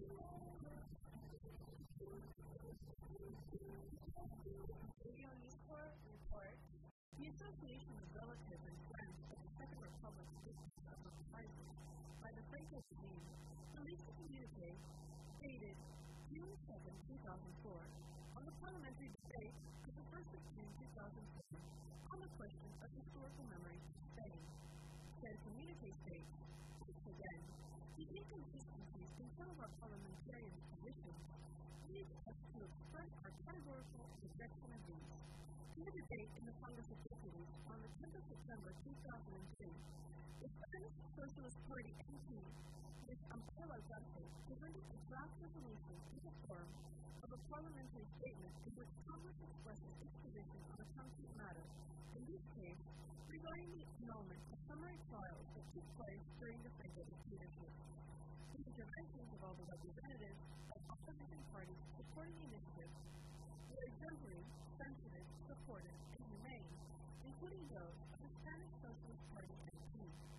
Report, the Association of Relatives and Friends of the Second Republic's Victims of Reprisals by the Franco regime released a communique dated June 2, 2004, on the parliamentary debate of the 1st of June 2004 on the question of historical memory in Spain. Said communique states, once again, the inconsistencies in some of our parliamentarian positions lead us to express our categorical rejection of these. In the debate in the Congress of Deputies on the 10th of September 2002, the Spanish Socialist Party MP, Ms. Amparo Garza, presented a draft resolution in the form of a parliamentary statement in which Congress expresses its position on a concrete matter, in this case, regarding the annulment of summary trials that took place during the Franco dictatorship. The interventions of all the representatives of opposition parties supporting the initiative were exemplary, sensitive, supportive, and humane, including those of the Spanish Socialist Party MP.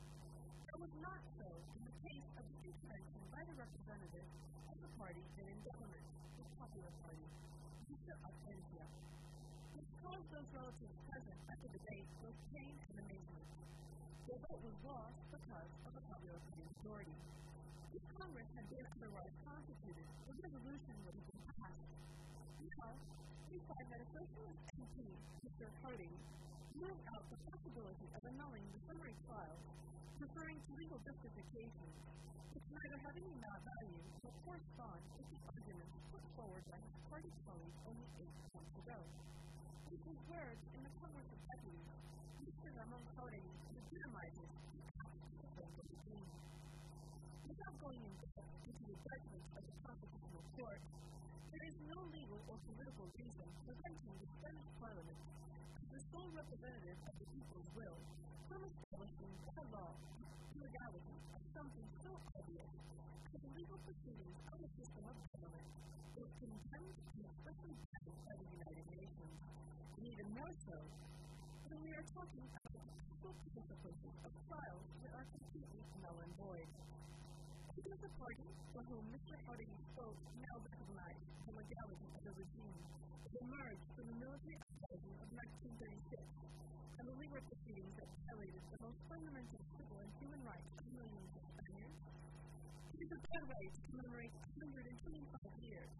That was not so in the case of the intervention by the representative of the party then in government, the Popular Party, Mr. Atencia. This caused those relatives present at the debate both pain and amazement. Their vote was lost because of the Popular Party majority. If Congress had been otherwise constituted, the resolution would have been passed. Now, we find that a socialist MP, Mr. Harding, ruled out the possibility of annulling the summary trial, referring to legal justifications, which neither have any value nor correspond with the arguments put forward by his party colleagues only 8 months ago. In his words in the Congress of Deputies, Mr. Ramon Jáuregui legitimizes the act of the Franco regime. Without going into the judgment of the Constitutional Court, there is no legal or political reason preventing the Spanish Parliament, as the sole representative of the people's will, from establishing by law the legality of something so obvious as the legal proceedings of a system of government that is condemned and expressly banned by the United Nations, and even more so when we are talking about the actual consequences of trials that are completely null and void. It is the party for whom Mr. Jáuregui spoke now recognize the legality of the regime that emerged from the military uprising of 1936 and the legal proceedings that violated the most fundamental civil and human rights of millions of Spaniards. It is a bad way to commemorate 125 years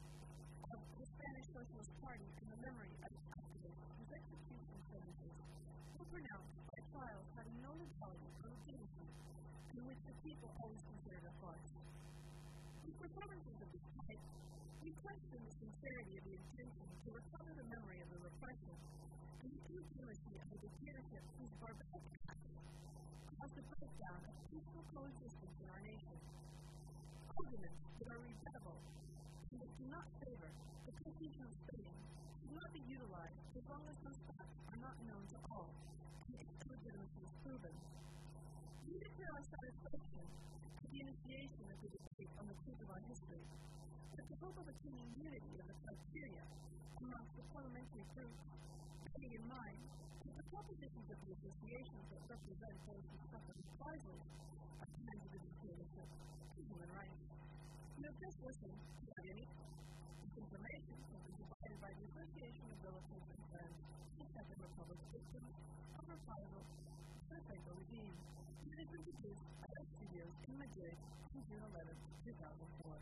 of the Spanish Socialist Party in the memory of its activists whose execution sentences were pronounced by trials having no legality or legitimacy, in which the people always considered a farce. With performances of this type, we question the sincerity of the intention to recover the memory of the repression and the illegitimacy of the dictatorship whose barbaric acts caused the breakdown of peaceful coexistence in our nation. Arguments that are rebuttable and that do not favor the constitution of Spain should not be utilized as long as those facts are not known to all and its illegitimacy is proven. We declare our satisfaction at the initiation of the debate on the truth of our history, with the hope of attaining unity of the criteria amongst the parliamentary groups, bearing in mind that the propositions of the associations that represent those who suffer reprisals at the hands of the dictatorship and human rights. You have just listened to any information has been provided by the Association of Relatives and Friends of the Second Republic Victims of Reprisals for the Franco regime. It has been produced at our studios in Madrid on June 11, 2004.